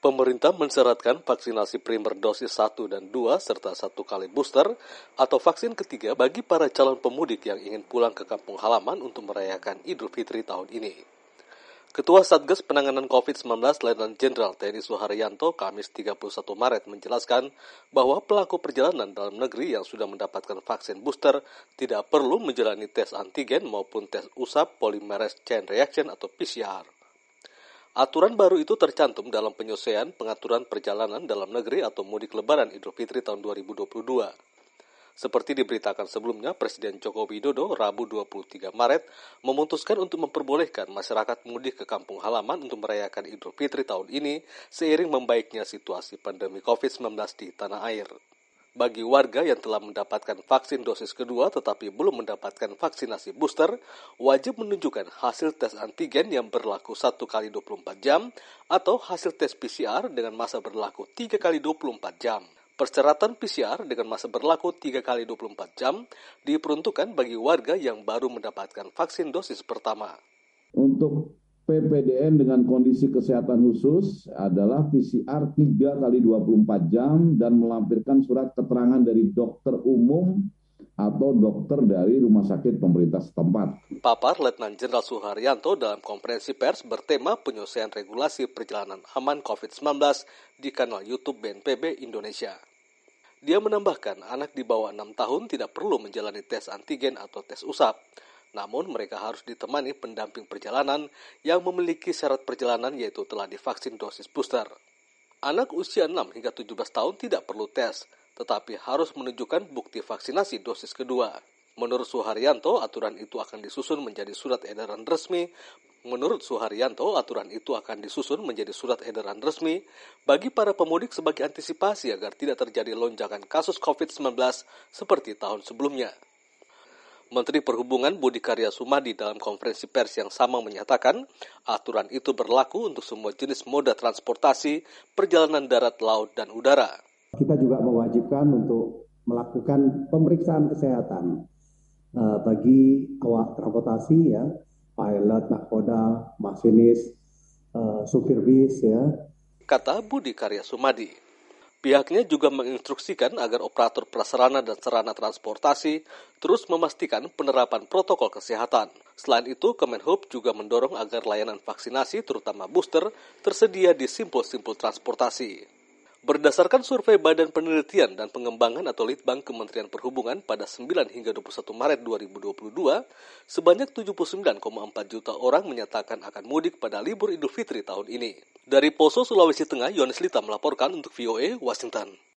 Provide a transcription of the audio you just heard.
Pemerintah mensyaratkan vaksinasi primer dosis 1 dan 2 serta 1 kali booster atau vaksin ketiga bagi para calon pemudik yang ingin pulang ke kampung halaman untuk merayakan Idul Fitri tahun ini. Ketua Satgas Penanganan COVID-19 Letnan Jenderal TNI Suharyanto Kamis 31 Maret menjelaskan bahwa pelaku perjalanan dalam negeri yang sudah mendapatkan vaksin booster tidak perlu menjalani tes antigen maupun tes usap polymerase chain reaction atau PCR. Aturan baru itu tercantum dalam penyesuaian pengaturan perjalanan dalam negeri atau mudik lebaran Idul Fitri tahun 2022. Seperti diberitakan sebelumnya, Presiden Joko Widodo Rabu 23 Maret memutuskan untuk memperbolehkan masyarakat mudik ke kampung halaman untuk merayakan Idul Fitri tahun ini seiring membaiknya situasi pandemi COVID-19 di tanah air. Bagi warga yang telah mendapatkan vaksin dosis kedua tetapi belum mendapatkan vaksinasi booster, wajib menunjukkan hasil tes antigen yang berlaku 1 kali 24 jam atau hasil tes PCR dengan masa berlaku 3 kali 24 jam. Persyaratan PCR dengan masa berlaku 3 kali 24 jam diperuntukkan bagi warga yang baru mendapatkan vaksin dosis pertama. Untuk PPDN dengan kondisi kesehatan khusus adalah PCR 3 kali 24 jam dan melampirkan surat keterangan dari dokter umum atau dokter dari rumah sakit pemerintah setempat. Papar Letnan Jenderal Suharyanto dalam konferensi pers bertema penyelesaian regulasi perjalanan aman COVID-19 di kanal YouTube BNPB Indonesia. Dia menambahkan anak di bawah 6 tahun tidak perlu menjalani tes antigen atau tes usap. Namun mereka harus ditemani pendamping perjalanan yang memiliki syarat perjalanan yaitu telah divaksin dosis booster. Anak usia 6 hingga 17 tahun tidak perlu tes, tetapi harus menunjukkan bukti vaksinasi dosis kedua. Menurut Suharyanto, aturan itu akan disusun menjadi surat edaran resmi. Bagi para pemudik sebagai antisipasi agar tidak terjadi lonjakan kasus COVID-19 seperti tahun sebelumnya. Menteri Perhubungan Budi Karya Sumadi dalam konferensi pers yang sama menyatakan aturan itu berlaku untuk semua jenis moda transportasi, perjalanan darat, laut, dan udara. Kita juga mewajibkan untuk melakukan pemeriksaan kesehatan bagi awak transportasi, ya, pilot, nahkoda, masinis, supir bis, ya. Kata Budi Karya Sumadi. Pihaknya juga menginstruksikan agar operator prasarana dan sarana transportasi terus memastikan penerapan protokol kesehatan. Selain itu, Kemenhub juga mendorong agar layanan vaksinasi, terutama booster, tersedia di simpul-simpul transportasi. Berdasarkan survei Badan Penelitian dan Pengembangan atau Litbang Kementerian Perhubungan pada 9 hingga 21 Maret 2022, sebanyak 79,4 juta orang menyatakan akan mudik pada libur Idul Fitri tahun ini. Dari Poso, Sulawesi Tengah, Yohanes Lita melaporkan untuk VOA Washington.